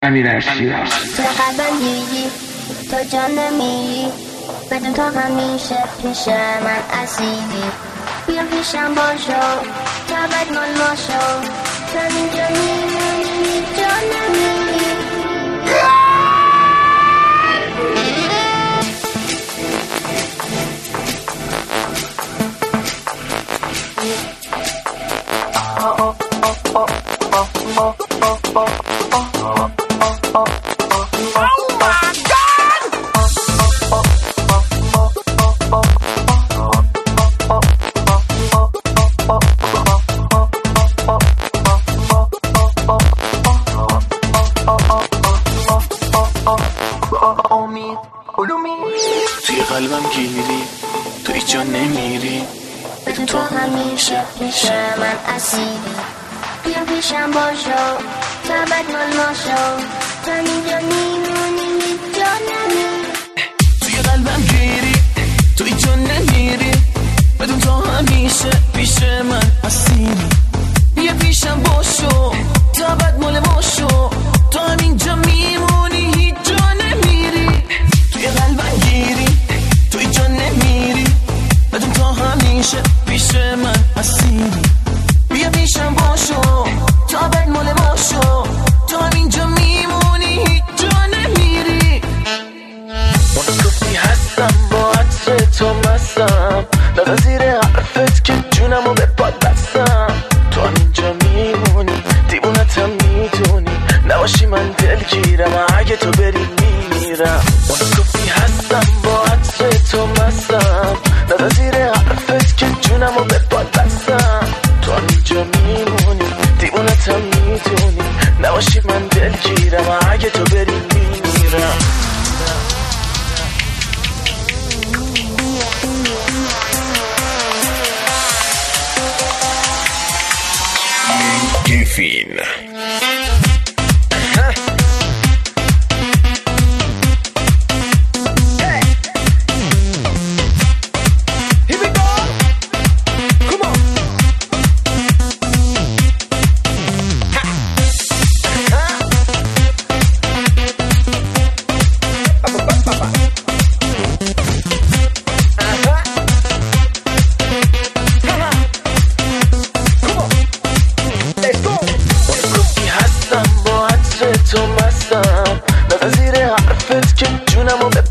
امیرعلی تو قلبم گیری، تو جان نمیری، بدون تو همیشه پیش من اسیری. بیا پیشم باشو، تا بد مال ما شو، تو اینجا میمونی جان نمیری. توی قلبم گیری، توی جا نمیری، بدون تو همیشه پیش من اسیری. بیا پیشم باشو، تا بد مال ما شو، تو اینجا میمونی جا نمیری. توی قلبم گیری، توی جا نمیری، بدون تو همیشه پیش من اسیری. بیا پیشم باشو، تا بد مال ما شو، تو همینجا میمونی هیچ جا نمیری. توی قلبم گیری، توی جا نمیری، بدون تو همیشه پیش من اسیری. بیا پیشم باشو، تا بد مال ما شو، تو همینجا میمونی هیچ جا نمیری. گفتی هستم با عطر تو مستم، دادا زیر حرفت که جونمو به پاد بستم. تو همینجا میمونی، دیوونتم میدونی، نباشی من دلگیرم، اگه تو بری میمیرم. گفتی هستم با عطر تو مستم، دادا زیر حرفت که جونمو به پاد بستم. تو همینجا میمونی، دیوونتم میدونی، نباشی من دلگیرم، اگه تو بری میمیرم. گیفین تو مستم، دادا زیر حرفت که جونمو به